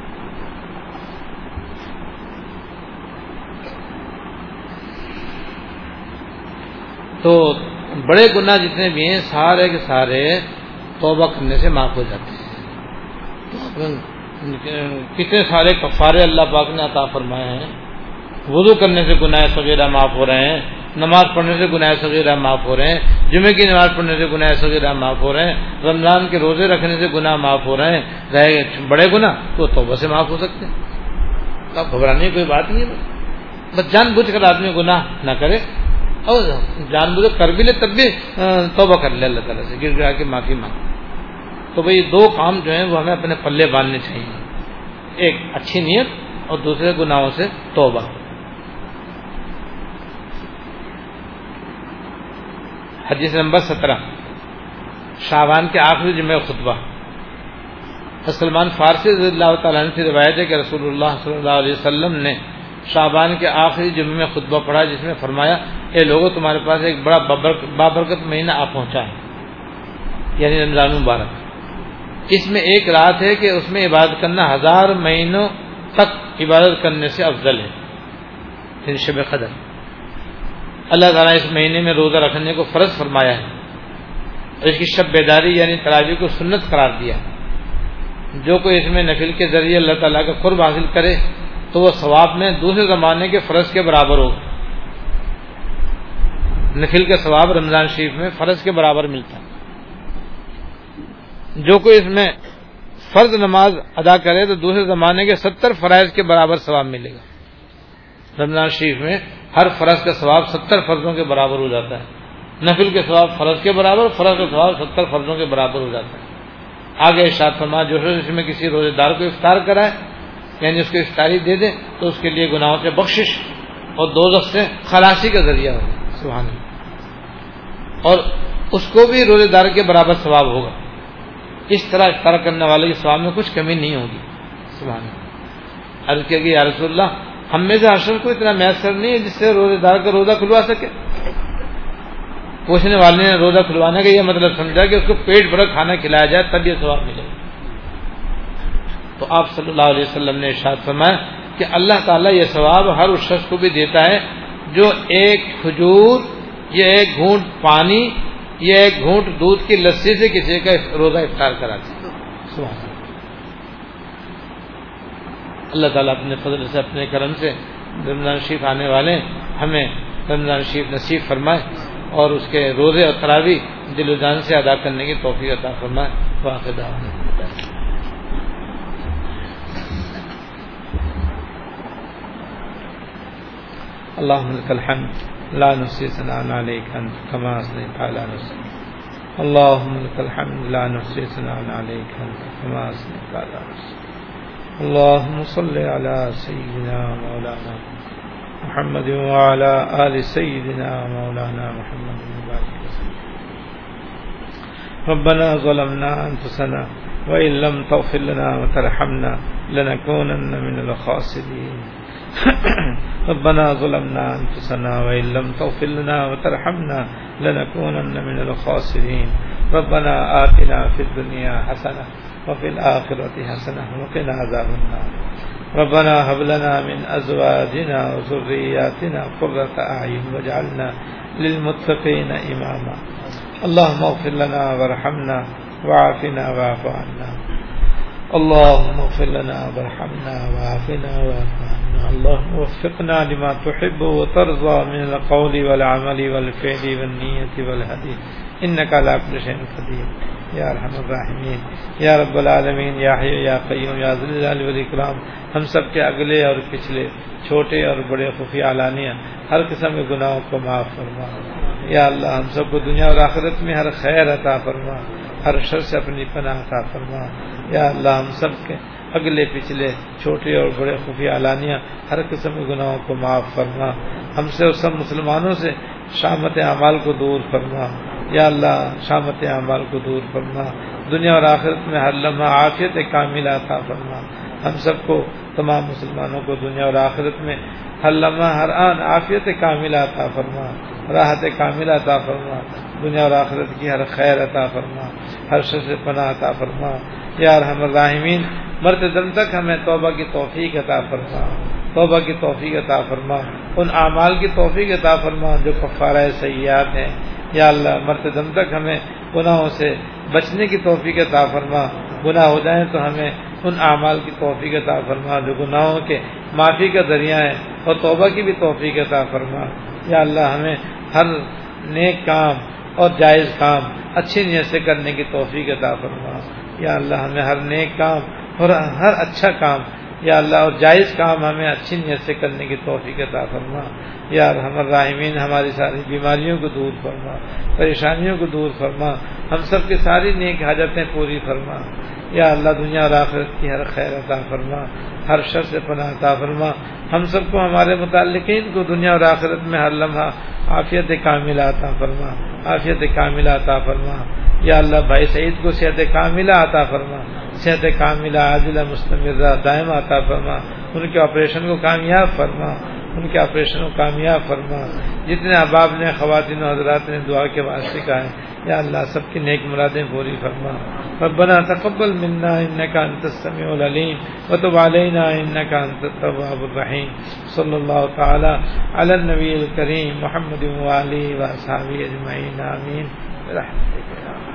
تو بڑے گناہ جتنے بھی ہیں سارے کے سارے توبہ کرنے سے معاف ہو جاتے ہیں. کتنے سارے کفارے اللہ پاک نے عطا فرمائے ہیں. وضو کرنے سے گناہ صغیرہ معاف ہو رہے ہیں, نماز پڑھنے سے گناہ صغیرہ معاف ہو رہے ہیں, جمعے کی نماز پڑھنے سے گناہ صغیرہ معاف ہو رہے ہیں, رمضان کے روزے رکھنے سے گناہ معاف ہو رہے ہیں. رہے بڑے گناہ تو توبہ سے معاف ہو سکتے ہیں. اب گھبرانے کی کوئی بات نہیں ہے, بس جان بوجھ کر آدمی گناہ نہ کرے, اور جان بوجھ کر بھی لے تب بھی توبہ کر لے اللہ تعالیٰ سے گر گرا کے معافی مانگے. تو بھئی 2 کام جو ہیں وہ ہمیں اپنے پلے باندھنے چاہیے, ایک اچھی نیت اور دوسرے گناہوں سے توبہ. حدیث نمبر 17 شعبان کے آخری جمعہ خطبہ. سلمان فارسی رضی اللہ تعالیٰ عنہ سے روایت ہے کہ رسول اللہ صلی اللہ علیہ وسلم نے شعبان کے آخری جمعے میں خطبہ پڑھا جس میں فرمایا, اے لوگوں تمہارے پاس ایک بڑا بابرکت مہینہ آ پہنچا ہے, یعنی رمضان مبارک. اس میں ایک رات ہے کہ اس میں عبادت کرنا 1000 مہینوں تک عبادت کرنے سے افضل ہے, یعنی شب قدر. اللہ تعالیٰ اس مہینے میں روزہ رکھنے کو فرض فرمایا ہے اور اس کی شب بیداری یعنی تراویح کو سنت قرار دیا. جو کوئی اس میں نفل کے ذریعے اللہ تعالیٰ کا قرب حاصل کرے تو وہ ثواب میں دوسرے زمانے کے فرض کے برابر ہو. نفل کا ثواب رمضان شریف میں فرض کے برابر ملتا ہے. جو کوئی اس میں فرض نماز ادا کرے تو دوسرے زمانے کے 70 فرائض کے برابر ثواب ملے گا. رمضان شریف میں ہر فرض کا ثواب 70 فرضوں کے برابر ہو جاتا ہے. نفل کے ثواب فرض کے برابر, فرض کا ثواب 70 فرضوں کے برابر ہو جاتا ہے. آگے ارشاد فرمایا جو اس میں کسی روزے دار کو افطار کرائے یعنی اس کو افطاری دے دے تو اس کے لیے گناہوں سے بخشش اور دوزخ سے خلاصی کا ذریعہ ہو. سبحان اللہ. اور اس کو بھی روزے دار کے برابر ثواب ہوگا. اس طرح افطار کرنے والے کے ثواب میں کچھ کمی نہیں ہوگی. سبحان اللہ. عرض کیا کہ یا رسول اللہ ہم میں سے ہر شخص کو اتنا میسر نہیں ہے جس سے روزے دار کا روزہ کھلوا سکے. پوچھنے والے نے روزہ کھلوانے کا یہ مطلب سمجھا کہ اس کو پیٹ بھر کھانا کھلایا جائے تب یہ ثواب ملے. تو آپ صلی اللہ علیہ وسلم نے ارشاد فرمایا کہ اللہ تعالیٰ یہ ثواب ہر اس شخص کو بھی دیتا ہے جو ایک کھجور، یہ ایک گھونٹ پانی، یہ ایک گھونٹ دودھ کی لسی سے کسی کا روزہ افطار کراتے. سبحان اللہ. اللہ تعالیٰ اپنے فضل سے اپنے کرم سے رمضان شریف آنے والے ہمیں رمضان شریف نصیب فرمائے اور اس کے روزے اور تراویح دل و جان سے ادا کرنے کی توفیق عطا فرمائے. واقع دعوانا اللهم لك الحمد لا نحصي ثناء عليك أنت كما أثنيت على نفسك. اللهم لك الحمد لا نحصي ثناء عليك أنت كما أثنيت على نفسك. اللهم صل على سيدنا مولانا محمد وعلى آل سيدنا مولانا محمد وبارك وسلم. ربنا ظلمنا أنفسنا وإن لم تغفر لنا وترحمنا لنكونن من الخاسرين. ربنا ظلمنا أنفسنا وإن لم تغفر لنا وترحمنا لنكونن من الخاسرين. ربنا آتنا في الدنيا حسنة وفي الآخرة حسنة وقنا عذاب النار. ربنا هب لنا من أزواجنا وذرياتنا قرة أعين واجعلنا للمتقين إماما. اللهم اغفر لنا وارحمنا وعافنا واعف عنا. اللهم اغفر لنا وارحمنا وعافنا واعف عنا. اللهم وفقنا لما تحب وترضى من القول والعمل والفعل والنية والهدي إنك على كل شيء قدير یا ارحم الراحمین یا رب العالمین یا حی یا قیوم یا ذی الجلال والاکرام. ہم سب کے اگلے اور پچھلے چھوٹے اور بڑے خفیہ علانیہ ہر قسم کے گناہوں کو معاف فرما. یا اللہ ہم سب کو دنیا اور آخرت میں ہر خیر عطا فرما، ہر شر سے اپنی پناہ عطا فرما. یا اللہ ہم سب کے اگلے پچھلے چھوٹے اور بڑے خفیہ علانیہ ہر قسم کے گناہوں کو معاف فرما. ہم سے اور سب مسلمانوں سے شامت اعمال کو دور فرما. یا اللہ شامت اعمال کو دور فرما. دنیا اور آخرت میں ہر لمحہ عافیت کاملہ عطا فرما. ہم سب کو تمام مسلمانوں کو دنیا اور آخرت میں ہر لمحہ ہر آن عافیت کاملہ عطا فرما، راحت کاملہ عطا فرما. دنیا اور آخرت کی ہر خیر عطا فرما، ہر شر سے پناہ عطا فرما. یا ارحم الراحمین مرتے دم تک ہمیں توبہ کی توفیق عطا فرما، توبہ کی توفیق عطا فرما. ان اعمال کی توفیق عطا فرما جو کفارہ سیئات ہیں. یا اللہ مرتے دم تک ہمیں گناہوں سے بچنے کی توفیق عطا فرما. گناہ ہو جائیں تو ہمیں ان اعمال کی توفیق عطا فرما جو گناہوں کے معافی کا ذریعہ ہے، اور توبہ کی بھی توفیق عطا فرما. یا اللہ ہمیں ہر نیک کام اور جائز کام اچھی نیت سے کرنے کی توفیق عطا فرما. یا اللہ ہمیں ہر نیک کام اور ہر اچھا کام یا اللہ اور جائز کام ہمیں اچھی نیت سے کرنے کی توفیق عطا فرما. یا ارحم الراحمین ہماری ساری بیماریوں کو دور فرما، پریشانیوں کو دور فرما. ہم سب کی ساری نیک حاجتیں پوری فرما. یا اللہ دنیا اور آخرت کی ہر خیر عطا فرما، ہر شر سے پناہ عطا فرما. ہم سب کو ہمارے متعلقین کو دنیا اور آخرت میں ہر لمحہ عافیت کاملہ عطا فرما، عافیت کاملہ عطا فرما. یا اللہ بھائی سعید کو صحت کاملہ عطا فرما، صحت کاملہ عاجلہ مستمرہ دائمہ عطا فرما. ان کے آپریشن کو کامیاب فرما، ان کے آپریشن کو کامیاب فرما. جتنے احباب نے خواتین و حضرات نے دعا کے واسطے کہا ہے یا اللہ سب کی نیک مرادیں پوری فرما. ربنا تقبل منا انك انت السميع العليم وتب علينا انك انت التواب الرحيم. صلی اللہ تعالی علی النبی الکریم محمد و آلہ و اصحابہ اجمعین. آمین برحمتک.